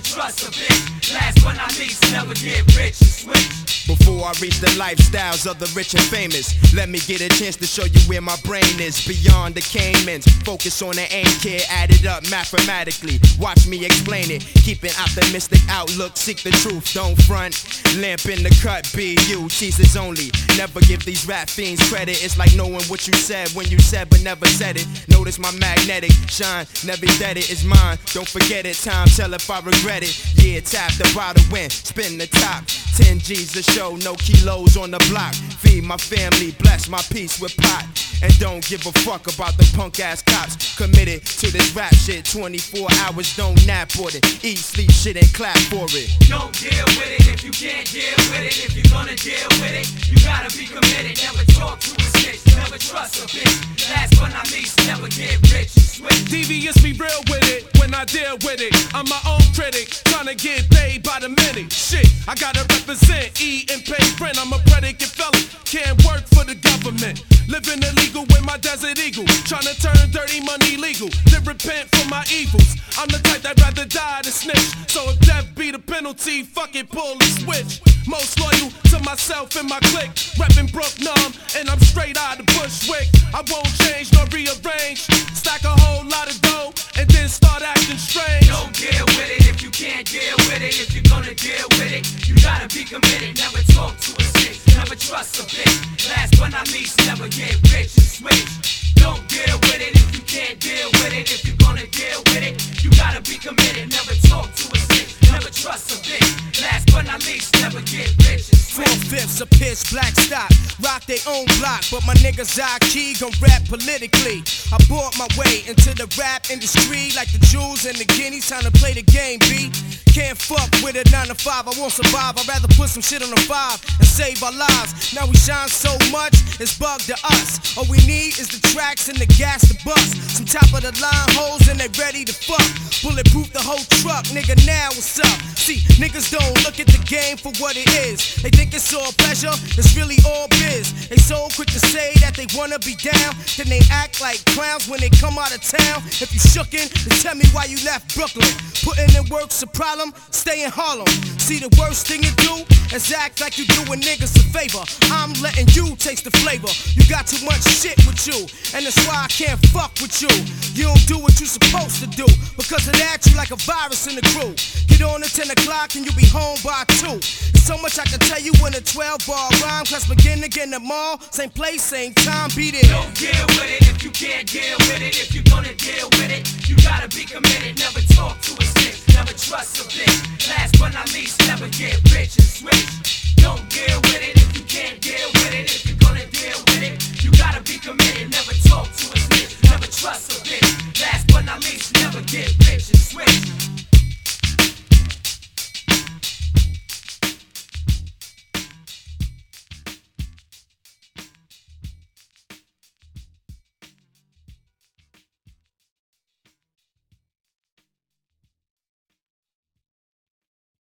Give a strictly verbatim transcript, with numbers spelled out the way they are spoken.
never trust a bitch. Last but not least, never get rich and switch. Before I reach the lifestyles of the rich and famous, let me get a chance to show you where my brain is. Beyond the Caymans, focus on the aim, kid, add it up mathematically. Watch me explain it, keep an optimistic outlook, seek the truth, don't front. Lamp in the cut, be you, Jesus only. Never give these rap fiends credit, it's like knowing what you said when you said but never said it. Notice my magnetic shine, never dead it is mine. Don't forget it, time tell if I regret it. Yeah, tap the bottle, win, spin the top. ten G's a show, no kilos on the block. Feed my family, bless my peace with pot. And don't give a fuck about the punk ass cops. Committed to this rap shit, twenty-four hours, don't nap for it. Eat, sleep, shit and clap for it. Don't deal with it if you can't deal with it. If you're gonna deal with it, you gotta be committed. Never talk to a snitch, never trust a bitch. Last but not least, never get rich and switch. Devious, be real with it when I deal with it. I'm my own critic, trying to get paid by the minute. Shit, I gotta represent, eat and pay rent. I'm a predicate felon, can't work for the government. Living illegal with my desert eagle, trying to turn dirty money legal, then repent for my evils. I'm the type that rather die than snitch, so if death be the penalty, fuck it, pull the switch. Most loyal to myself and my clique, reppin' Brook Numb, and I'm straight out of Bushwick. I won't change nor rearrange, stack a whole lot of dough, and then start acting strange. Don't deal with it if you can't deal with it. If you're gonna deal with it, you gotta be committed. Never talk to a snitch, never trust a bitch. Last but not least, never get rich and switch. Don't deal with it if you can't deal with it. If you're gonna deal with it, you gotta be committed. Never talk to a snitch, never trust a bitch. Last but not least, never get rich and switch. Four-fifths of pitch black stock, rock their own block, but my niggas I key gon' rap politically. I bought my way into the rap industry like the Jews and the Guineas, time to play the game, B. Can't fuck with a nine to five, I won't survive. I'd rather put some shit on the five and save our lives. Now we shine so much, it's bug to us. All we need is the tracks and the gas to bust. Some top of the line hoes and they ready to fuck. Bulletproof the whole truck, nigga, now what's up? See, niggas don't look at the game for what it is. They think it's all pleasure, it's really all biz. They so quick to say that they wanna be down, then they act like clowns when they come out of town. If you shookin', then tell me why you left Brooklyn. Putting in work's a problem, stay in Harlem. See, the worst thing you do is act like you doing niggas a favor. I'm letting you taste the flavor. You got too much shit with you, and that's why I can't fuck with you. You don't do what you supposed to do, because of that you like a virus in the crew. Get on at ten o'clock and you be home by two. There's so much I can tell you in a twelve bar rhyme. Class begin again tomorrow, same place, same time, be there. Don't deal with it if you can't deal with it. If you're gonna deal with it, you gotta be committed. Never talk to a snitch, never trust a bitch. Last but not least, never get rich and switch. Don't deal with it if you can't deal with it. If